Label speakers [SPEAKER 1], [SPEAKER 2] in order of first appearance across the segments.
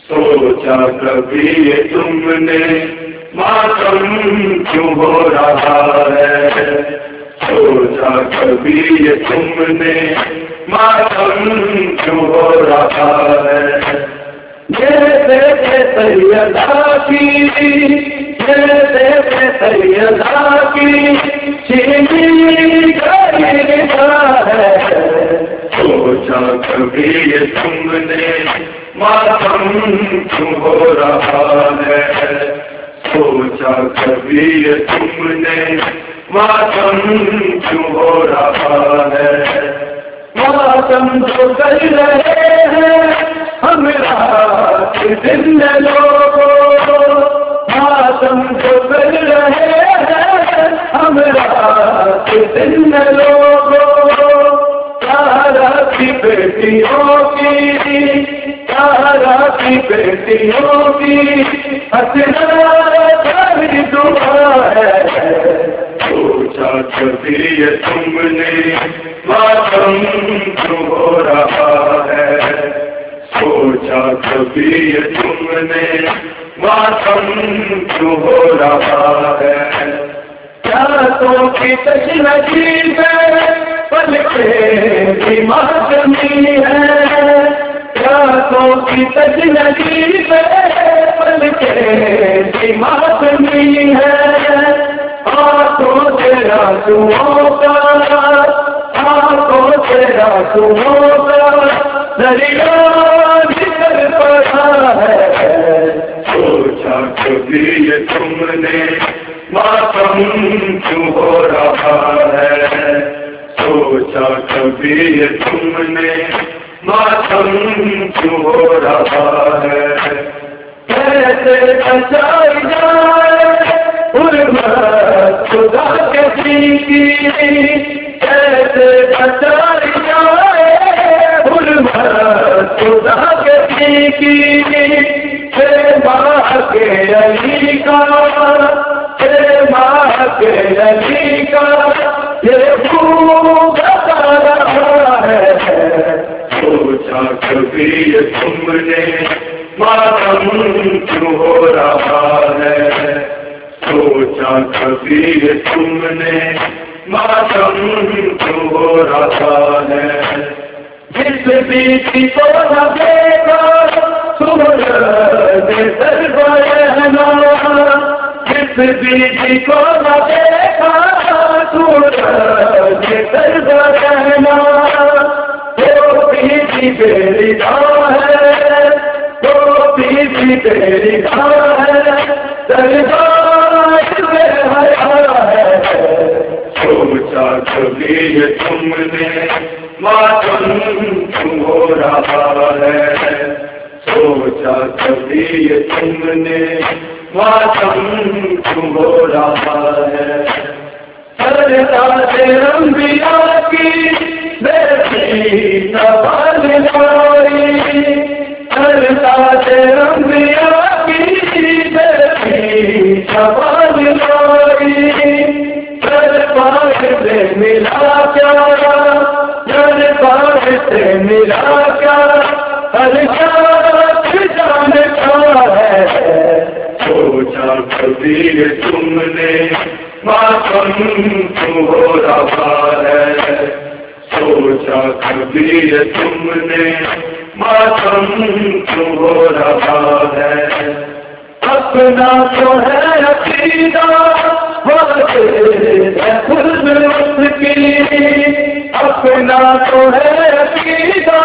[SPEAKER 1] سوچا کبھی یہ تم نے ماتم کیوں ہو رہا ہے؟ سوچا کبھی یہ تم نے ماتم کیوں ہو رہا ہے؟ جیسے سیدہ کی چینی گرتا ہے، سوچا کبھی یہ تم نے ماتم کیوں ہو رہا ہے؟ سوچا کبھی یہ تم نے ماتم کیوں ہو رہا ہے؟ ماتم جو کر رہے ہیں ہم رات دن لوگوں، ماتم جو کر رہے ہیں ہم رات دن لوگوں، تارا کی بیٹیوں کی حسرت دعا ہے۔ سوچا کبھی یہ تم نے ماتم کیوں ہو رہا ہے؟ سوچا کبھی یہ تم نے ماتم کیوں ہو رہا ہے؟ پیاسوں کی تشنگی میں پل کے بھی ماتمی ہے، پیاسوں کی تشنگی میں پل کے بھی ماتمی ہے، آنکھوں سے آنسوؤں کا دریا نکل پڑا ہے۔ سوچا کبھی یہ تم نے ماتم کیوں ہو رہا ہے؟ سوچا کبھی یہ تم نے ماتم کیوں ہو رہا ہے؟ کیسے بچائی جائے حرمت خدا کی، کیسے بچائی جائے حرمت خدا کی، ماں کے علی کا یہ خوب بتا رہا ہے۔ سوچا کبھی یہ تم نے ماتم کیوں ہو رہا ہے؟ سوچا کبھی یہ تم نے ماتم کیوں ہو رہا ہے؟ جس بیٹی کو نہ دیکھا سورج سر بہنا، جس بیٹی کو نہ دیکھا سورج سر بہنا، وہ بیٹی میری ماں ہے، وہ بیٹی میری ماں ہے، دربار میں حیا ہے۔ سوچا کبھی یہ تم نے ماتم کیوں ہو رہا ہے؟ سوچا کبھی یہ تم نے ماتم کیوں ہو رہا ہے؟ سرتاج انبیاء کی بیٹی سوال لائی، سرتاج انبیاء کی بیٹی سوال لائی، دربار سے ملا کیا، دربار سے ملا کیا، ہر شخص جانتا ہے۔ سوچا کبھی یہ تم نے ماتم کیوں ہو رہا ہے؟ سوچا کبھی یہ تم نے ماتم کیوں ہو رہا ہے؟ اپنا تو ہے عقیدہ خود اس کی، اپنا تو ہے عقیدہ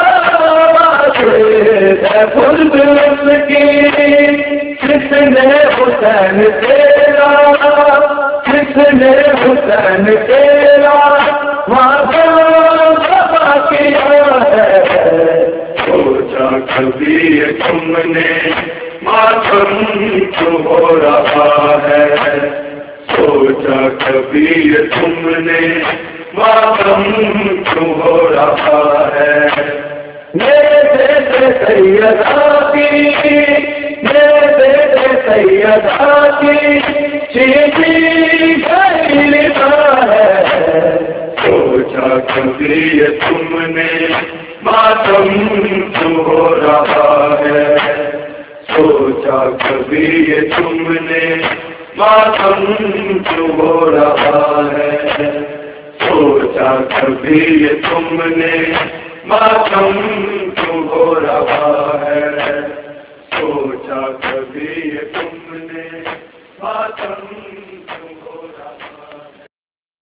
[SPEAKER 1] خود اس کی، کس نے حسین تیرا، کس نے حسین تیرا وعدہ وفا کیا ہے؟ سوچا کبھی یہ تم نے ماتم کیوں ہو رہا ہے؟ سوچا کبھی یہ تم نے ماتم کیوں ہو رہا ہے؟ میرے بیٹے سیدہ کی، میرے بیٹے سیدہ کی چینی گرتا ہے۔ سوچا کبھی یہ تم نے ماتم کیوں ہو رہا ہے؟ سوچا کبھی یہ تم نے ماتم کیوں ہو رہا ہے، سوچا کبھی یہ تم نے ماتم کیوں ہو رہا ہے، سوچا کبھی یہ تم نے ماتم کیوں ہو